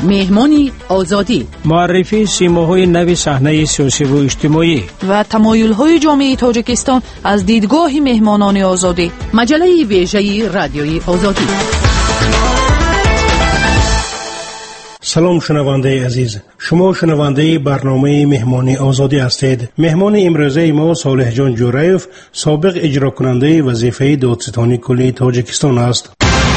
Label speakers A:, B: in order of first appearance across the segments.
A: مهمانی آزادی،
B: معرفی سیماهای نو صحنه سیاسی و اجتماعی
A: و تمایل‌های جامعه تاجیکستان از دیدگاه مهمانان آزادی. مجله ویژه رادیوی آزادی.
C: سلام شنونده عزیز، شما شنونده برنامه مهمانی آزادی هستید. مهمان امروزه ما صالح جان جورایف، سابق اجرا کننده وظیفه دادستانی کلی تاجیکستان است.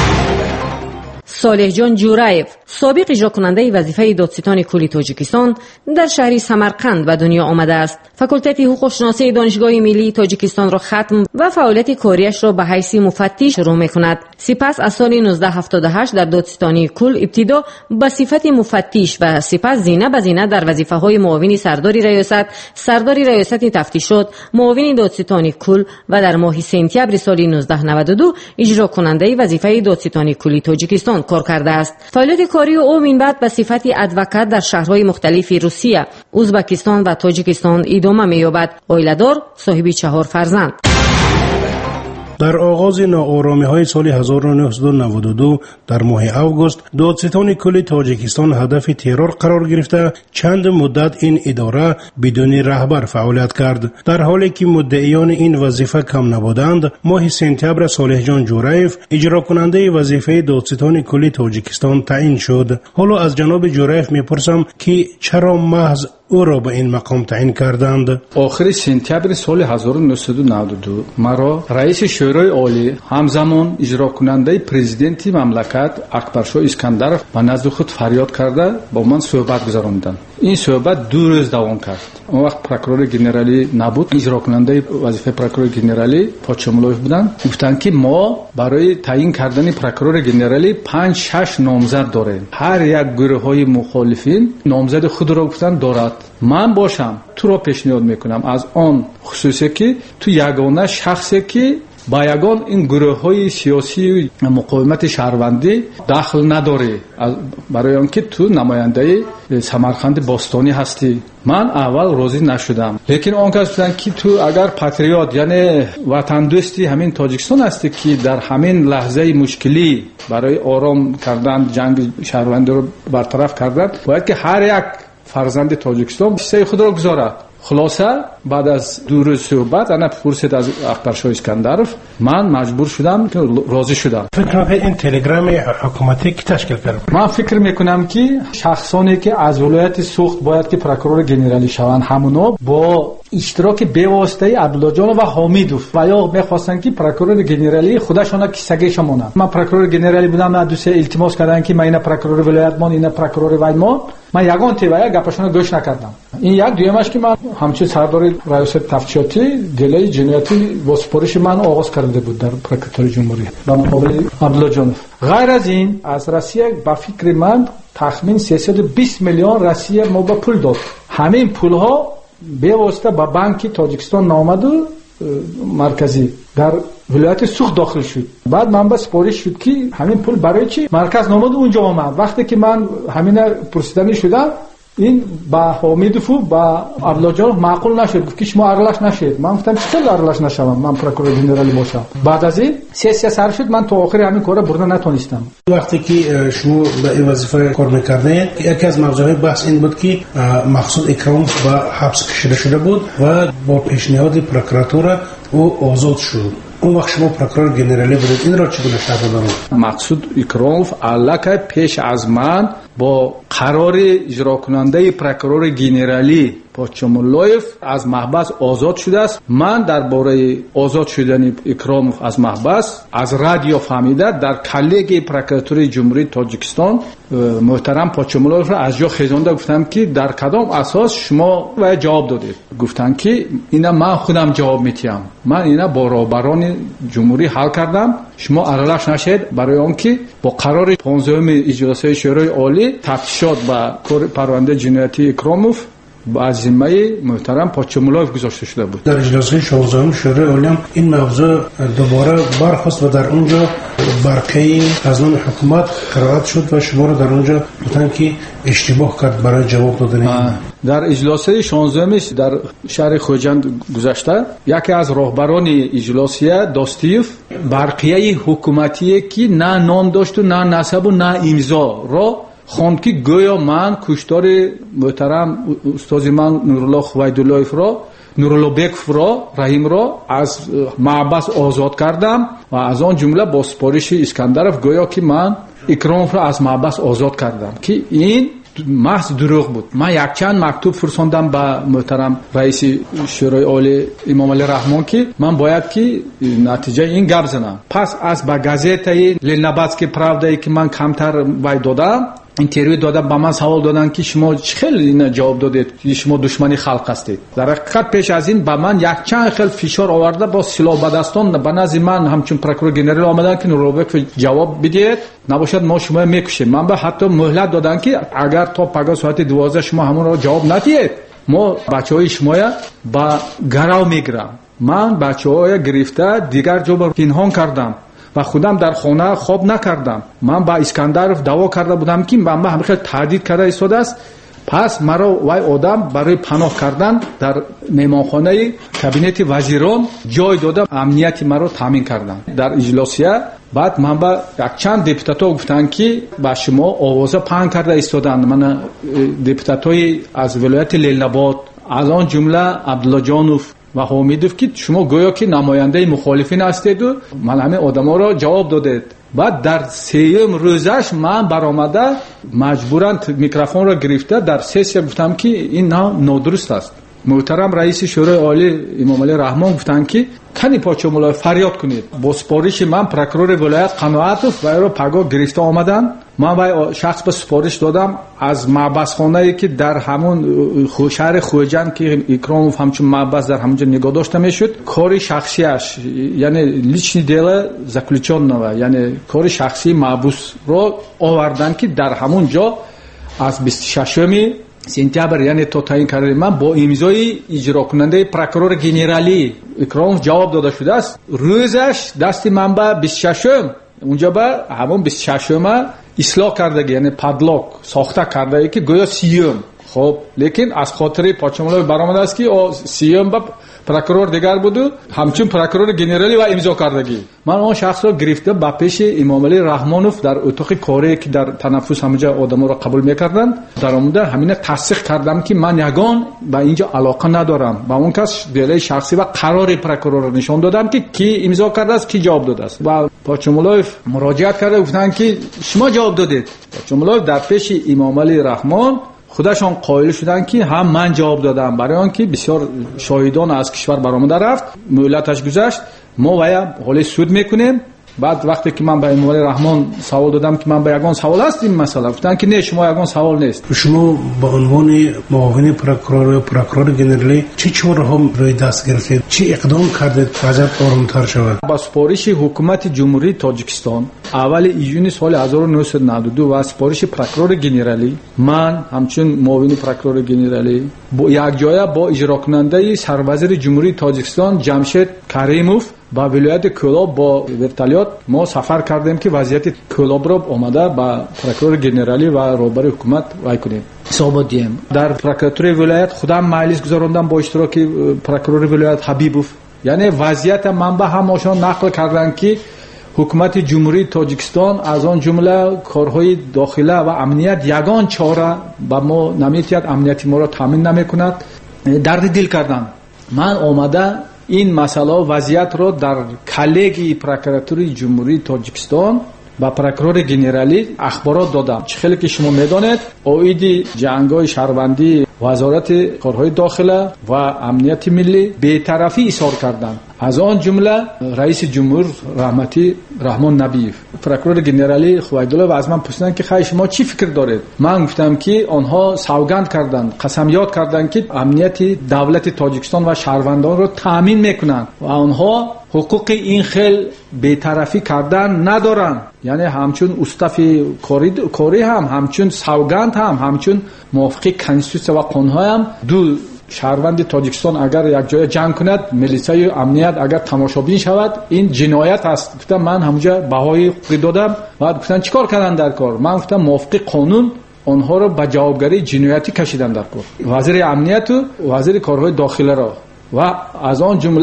D: صالح جان جورایف، سابق اجرا کننده وظیفه دادستان کلی تاجیکستان، در شهر سمرقند به دنیا آمده است. فاکولته حقوق شناسی دانشگاه ملی تاجیکستان را ختم و فعالیت کاریش را به حیث مفتش شروع می‌کند. سپس از سال 1978 در دادستانی کل ابتدا به صفت مفتش و سپس زینه به زینه در وظیفه‌های معاون سرداری ریاست تفتیشات، معاون دادستانی کل و در ماه سپتامبر سال 1992 اجرا کننده وظیفه دادستانی کلی تاجیکستان کار کرده است. فعالیت کاری او من بعد به صفت ادوکات در شهرهای مختلف روسیه، ازبکستان و تاجیکستان ادامه می‌یابد. عائله‌دار، صاحب 4 فرزند.
C: در آغاز ناآرامی‌های سال 1992 در ماه آگوست دادستان کلی تاجیکستان هدف ترور قرار گرفته چند مدت این اداره بدون رهبر فعالیت کرد. در حالی که مدعیان این وظیفه کم نبودند، ماه سپتامبر صالح جان جورایف اجرا کننده وظیفه دادستان کلی تاجیکستان تعیین شد. حالا از جناب جورایف میپرسم که چرا محض او را به این مقام تعیین کردند؟
E: آخر سپتامبر سال 1992 مرا رئیس شورای عالی همزمان اجرا کننده پرزیدنتی مملکت اکبرشاه اسکندرов به نزد خود فریاد کرده با من صحبت گذراندند. این صحبت 2 روز دوام کرد. اون وقت پروکورور گنرالی نبود، اجرا کننده وظیفه پروکورور گنرالی پاچامولوف بودند. گفتند که ما برای تعیین کردن پروکورور گنرالی 5-6 نامزد داریم. هر یک گروه‌های مخالفین نامزد خود را گفتند دارد. من باشم تو را پیشنهاد میکنم از آن خصوصی که تو یگانه شخصی که با یگان این گروه‌های سیاسی مقاومت شهروندی دخل نداره، برای آنکه تو نماینده سمرقند باستانی هستی. من اول راضی نشدم، لیکن آن کس گفتن که تو اگر پاتریوت یعنی وطن دوستی همین تاجیکستان هستی که در همین لحظه مشکلی برای آرام کردن جنگ شهروندی رو برطرف کردن، باید که هر یک فرزند تاجیکستان حصه خود را گذارد. خلاصه بعد از 2 روز صحبت انا پرسید از اکبرشاه اسکندرov، من مجبور شدم که راضی شدم.
C: فکر می‌کنم این تلگرام حکومتی کی تشکیل کرد؟
E: من فکر میکنم که شخصانی که از ولایت سوخت باید که پروکورور گنرالی شوند همونا با اشتراک بی‌واسطه عبدالله جان و حمیدوف و یا می‌خواستن که پروکورور گنرالی خودشون کیسگیش مونن. من پروکورور گنرالی بودم، من دوست التماس کردن که من اینا پروکورور ولایت مان، اینا پروکورور وایمان، من یگان تیویا گپشون گوش نکردم. این یک دویمش که من همچین سردار ریاست تفتیشاتی دلیل جنایتی با سپارش من آغاز کرده بود در پروکوراتوری جمهوری با مقابل عبدالله جان. غیر از این از روسیه با فکر من تخمین 320 میلیون روسیه ما با پول داد. همین پول ها به واسطه با بانک تاجیکستان نامد و مرکزی در ولایت سوخت داخل شد. بعد من با سپارش شد که همین پول برای چی مرکز نامد اونجا آمد. وقتی که من همین پرسیدنی شدم، این با حمیدوف و با عبدالله جان معقول نشد، گفت که شما ارلش نشید. من گفتم چطور ارلش نشوم، من پروکورور گنرالی باشم. بعد از این سیاسی سر شد، من تا آخر همین کارا بردن نتونستم.
C: وقتی که شما به این وظیفه کار می‌کردید، یکی از موضوعات بحث این بود که مقصود اکراموف به حبس کشیده شده بود و با پیشنهاد پروکوراتور او آزاد شد. اون وقت شما پروکورور گنرالی بودید، این را چگونه شرح دادید؟
E: مقصود اکراموف علاقه پیش از من با قرار اجرا کننده پروکورور گنرالی پاچامولوف از محبس آزاد شده است. من درباره آزاد شدن اکراموف از محبس از رادیو فهمیده در کلیگ پروکوراتوری جمهوری تاجیکستان محترم پاچامولوف را از جا خیزانده گفتم که در کدام اساس شما و جواب دادید؟ گفتن که اینا من خودم جواب میتیم، من اینا با رهبران جمهوری حل کردم، شما ارلش نشید، برای آنکه با قرار 15 اجلاس شورای عالی تفتیشات و پرونده جنایتی اکراموف با ذمه محترم پاچامولوف گذاشته شده بود.
C: در اجلاس 16 شورای عالی این موضوع دوباره برخاست و در اونجا برقی از نام حکومت قرائت شد و شما را در اونجا گفتن که اشتباه کرد برای جواب دادن.
E: در اجلاس 16 در شهر خوجند گذشته یکی از راهبران اجلاسیه داستیف برقیه حکومتی که نه نام داشت و نه نسب و نه امضا را خوند که گویا من کشتار محترم استاد من نورالله خویداللهیف را، نورالله بیکوف را، رحیم را از محبس آزاد کردم و از آن جمله با سپارش اسکندرف گویا که من اکراموف را از محبس آزاد کردم که این محض دروغ بود. من یک چند مکتوب فرستادم به محترم رئیس شورای عالی امام علی رحمان که من باید که نتیجه این گپ زنم. پس از با گازیتای لناباتسکی правда که من کمتر وای دادم اینترویو دادم، با من سوال دادن که شما خیلی اینا جواب دادید شما دشمنی خلق هستید. در حقیقت پیش از این با من یک چند خیلی فشار آورده با سلاح به دستان به نزد من همچون پروکورور گنرال آمدن که نوروبک جواب بدید نباشد ما شما میکشیم. من به حتی مهلت دادن که اگر تا پگاه ساعت 12 شما همون رو جواب ندید ما بچهای شما با گراو میگیرم. من بچهای گرفته دیگر جا پنهان کردم و خودم در خانه خواب نکردم. من با اسکندرف دعوا کرده بودم که من همیشه تهدید کرده ایستاده است. پس مرا وای آدم برای پناه کردن در مهمانخانه کابینت وزیران جای دادم، امنیتی مرا تامین کردن. در اجلاسیه بعد من با یک چند دپوتات گفتن که با شما آوازه پهن کرده ایستادن. من دپوتاتای از ولایت لیل‌آباد از آن جمله عبدالله جانوف و حمیدوف که شما گویا که نماینده مخالفین هستید و من همه آدما را جواب دادید. بعد در سیوم روزش من برآمده مجبورن میکروفون را گرفته در سیسی گفتم که این نادرست است. محترم رئیس شورای عالی امام علی رحمان گفتن که کنی پاچه مولای فریاد کنید. با سپارش من پروکورور ولایت قناعتوف و او پگاه گرفته آمدن. من به شخص به سپارش دادم از محبس خانه‌ای که در همون شهر خوجند که اکراموف همچون محبس در همونجا نگاه داشته میشد کار شخصیش یعنی لیچنی دیل زاکلوچون یعنی کار شخصی محبوس رو آوردن که در همونجا از 26 سپتامبر یعنی تا تعیین کردن من با امضای اجرا کننده پروکورور گنرالی اکراموف جواب داده شده است. روزش دست من به 26 اونجا به همون 26 اصلاح کرده یعنی پادلاک ساخته کرده که گویا 30. خب لیکن از خاطر پاچمولای برآمده است که 30 با پروکورور دیگر بود و همچون پروکورور گنرالی و امضا کردگی. من اون شخص را گرفته با پیش امام علی رحمانوف در اتاق کاری که در تنفس همونجا آدما را قبول میکردن در آمده همین تصدیق کردم که من یگان با اینجا علاقه ندارم. با اون کس دلیل شخصی و قرار پروکورور نشان دادم که کی امضا کرده است کی جواب داده است و پاچمولای مراجعت کرده گفتن که شما جواب دادید. پاچمولای در پیش امام علی رحمان خودشان قائل شدن که هم من جواب دادم. برای آنکه بسیار شاهدان از کشور برآمده رفت مهلتش گذشت ما ویا حال سود میکنیم. بعد وقتی که من به امام علی رحمان سوال دادم که من به یگان سوال است این مسئله گفتن که نه شما یگان سوال نیست.
C: شما به عنوان معاون پروکورور گنرالی چه چاره‌ها روی دست گرفتید؟ چه اقدام کردید که وضعیت آرام‌تر شود؟
E: با سپارش حکومت جمهوری تاجیکستان اول ایژون سال 1992 و سپارش پروکورور گنرالی من همچون معاون پروکورور گنرالی با یک جای با اجرا کننده سروزیر جمهوری تاجیکستان جمشید کریموف با ولایت کولاب با ورتالیات ما سفر کردیم که وضعیت کولاب را آمده با پروکورور گنرالی و رهبر حکومت وای کنیم حساب دیم. در پروکوراتور ولایت خودم مجلس گذاروندم با اشتراک پروکورور ولایت حبیبوف. یعنی وضعیت منبع همشون نقل کردن که حکومت جمهوری تاجیکستان از آن جمله کارهای داخله و امنیت یگان چاره با ما نمیتواند امنیت ما را تامین نمیکند. درد دل کردن. من آمده این مسئله وضعیت را در کلگی پروکوراتور جمهوری تاجیکستان با پروکورور گنرالی اخبارات دادم. خیلی که شما میدانید اوید جنگ‌های شهروندی وزارت کارهای داخله و امنیت ملی بی‌طرفی اظهار کردند. از آن جمله رئیس جمهور رحمتی رحمان نبیف پروکورور گنرالی خویدالله و از من پرسیدند که خواهی شما چی فکر دارید؟ من گفتم که آنها سوگند کردند قسمیات کردند که امنیت دولت تاجیکستان و شهروندان را تامین میکنند و آنها حقوق این خیل بی‌طرفی کردن ندارند. یعنی همچون استاف کاری هم همچون سوگند هم همچون موافق کنستیتوسیون و قانون هم دو شهروند تاجیکستان اگر یک جای جنگ کند میلیسای امنیت اگر تماشابین شود این جنایت است. گفتم من همونجا بهای حقوقی دادم. بعد گفتن چیکار کردن در کار؟ من گفتم موافق قانون آنها را به جوابگری جنایتی کشیدن در کار. وزیر امنیت و وزیر کارهای داخله را و از آن جمله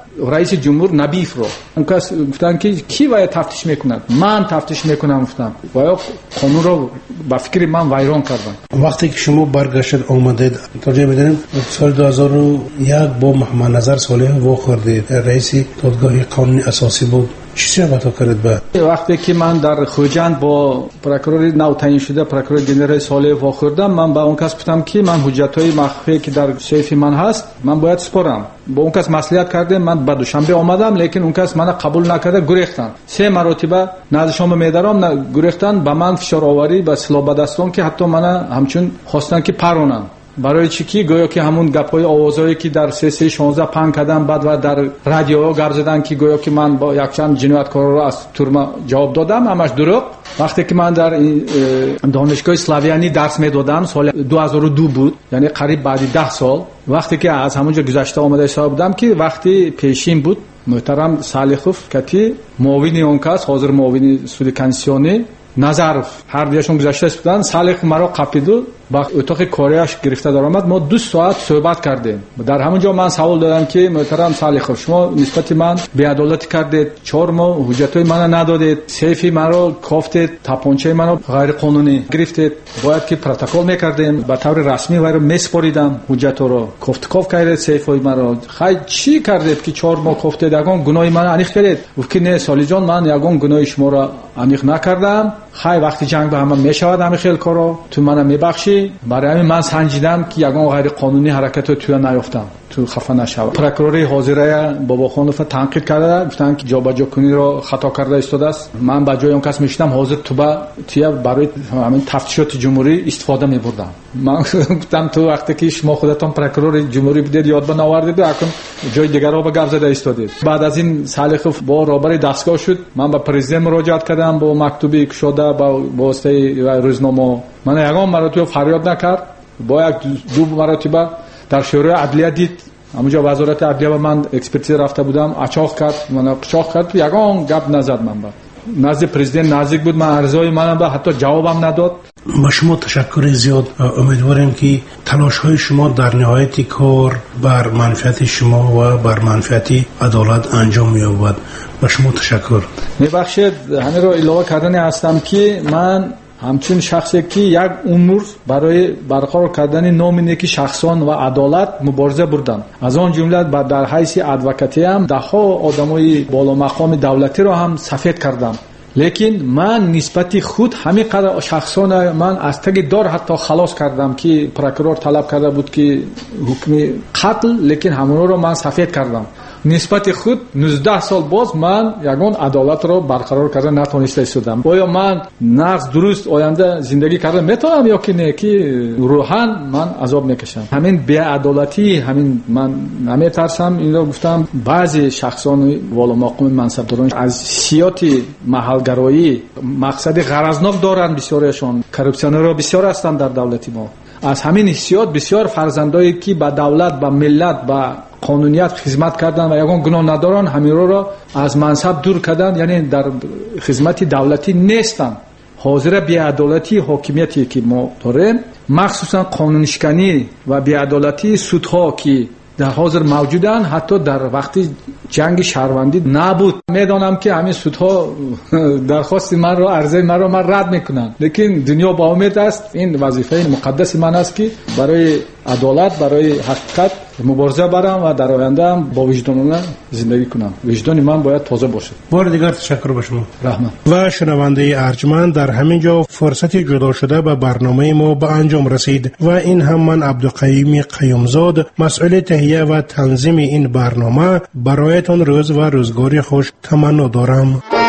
E: رئیس جمهور نبیف رو اون کس گفتن که کی باید تفتیش میکند؟ من تفتیش میکنم گفتم و قانون رو با فکر من ویران کردن.
C: وقتی که شما برگشتید اومدید توجه می‌داریم سال 2001 با محمد نظر صالح واخوردید رئیس دادگاه قانونی اساسی بود. چی صحبت کردید بعد؟
E: وقتی که من در خوجند با پروکورور نو تعیین شده پروکورور جنرال صالح واخوردم، من با اون کس گفتم که من حجت‌های مخفی که در سیف من هست من باید سپارم. با اون کس مصلحت کردم، من با دوشنبه آمدم لیکن اون کس منو قبول نکرده، گریختن. 3 مرتبه نزدشون میدارم گریختن، با من فشار آوری با سلاح به دستم که حتی منو همچون خواستن که پرونم. برای چی که گویا که همون گپای آوازایی که در 316 پنگ کردم بعد و در رادیو گپ زدن که گویا که من با یک چند جنایتکار رو از تورما جواب دادم، همش دروغ. وقتی که من در دانشگاه اسلاویانی درس میدادم سال 2002 بود، یعنی قریب بعد 10 سال، وقتی که از همونجا گذشته آمده حساب بودم که وقتی پیشین بود محترم صالحوف که معاون اون کس حاضر معاون سود کنسیونی نظرف هر دیشون گذشته بودن، صالح مرا قپیدو با اتاق کاریش گرفته در آمد. ما 2 ساعت صحبت کردیم. در همونجا من سوال دادم که محترم صالح شما نسبت من بی‌عدالتی کردید، 4 ماه حجتای منو ندادید، سیفی مرا کافتید، تپانچه منو غیر قانونی گرفتید، باید که پروتکل میکردیم به طور رسمی و رو میسپاریدم حجت رو، کاف کردید سیفای مرا. خیر چی کردید که 4 ماه کافتید؟ یگان گناه منو انیخ کردید؟ گفت که نه سالی جان من یگان گناه شما را انیخ نکردم. خیر وقتی جنگ به هم میشود همین خیلی کارا تو منو میبخشی. برای همین من سنجیدم که یگان غیر قانونی حرکت رو توی نیافتم، تو خفه نشوم. پروکورور حاضره باباخانوف تنقید کرده، گفتن که جابجا کنی رو خطا کرده ایستاده است. من با جای اون کس میشدم حاضر تو برای همین تفتیشات جمهوری استفاده میبردم. من گفتم تو وقتی که شما خودتون پروکورور جمهوری بودید یاد به نآوردید و اکنون جای دیگر رو به گپ زده ایستادید. بعد از این صالحوف با رهبر دستگاه شد، من به پرزیدنت مراجعه کردم با مکتوبی که شده با واسطه روزنامه. من یگان مرتبه فریاد نکرد، با یک 2 مرتبه در شورای عدلیه دید، همونجا وزارت عدلیه و من اکسپرتیز رفته بودم، اچاق کرد، من قشاق کرد، یگان گپ نزد. من بعد نزد پرزیدنت نزدیک بود، من عرضای منم به حتی جوابم نداد.
C: با شما تشکر زیاد. امیدواریم که تلاش های شما در نهایت کار بر منفعت شما و بر منفعت عدالت انجام یابد. با شما تشکر.
E: میبخشید همین رو علاوه کردن هستم که من همچون شخصی که یک عمر برای برقرار کردن نام نیکی شخصان و عدالت مبارزه بردم، از آن جمله در حیث ادوکاتی هم دهها آدمای بالا مقام دولتی را هم سفید کردم. لیکن من نسبت خود همین قدر شخصان من از تگ دار حتی خلاص کردم که پروکورور طلب کرده بود که حکم قتل، لیکن همون رو من سفید کردم. نسبت خود 19 سال باز من یگان عدالت رو برقرار کردن نتونسته ایستادم. آیا من نقص درست آینده زندگی کردن میتونم یا که نه، که روحاً من عذاب میکشم. همین بی‌عدالتی، همین من نمیترسم. این رو گفتم بعضی شخصان والا مقام منصبداران از سیاست محلگرایی مقصد غرضناک دارن، بسیارشون کراپسیونر رو بسیار هستند در دولت ما. از همین حسیات بسیار فرزندایی که با دولت، با ملت، با قانونیت خدمت کردن و یگان گناه ندارن، همین رو از منصب دور کردن، یعنی در خدمت دولتی نیستن. حاضر بی‌عدالتی حاکمیتی که ما داریم، مخصوصا قانونشکنی و بی‌عدالتی سودها که در حاضر موجودن، حتی در وقتی جنگ شهروندی نبود. میدانم که همین سودها درخواست من رو، عرضه من رو من رد میکنن، لیکن دنیا با امید است. این وظیفه مقدس من است که برای عدالت، برای حقیقت مبارزه برم و در آینده هم با وجدانم زندگی کنم. وجدان من باید تازه باشه.
C: بار دیگر تشکر به شما.
E: رحمت.
C: و شنونده ارجمند، در همین جا فرصت جدا شده به برنامه ما به انجام رسید و این هم من عبدالقیوم قیومزاد، مسئول تهیه و تنظیم این برنامه، برایتان روز و روزگاری خوش تمنا دارم.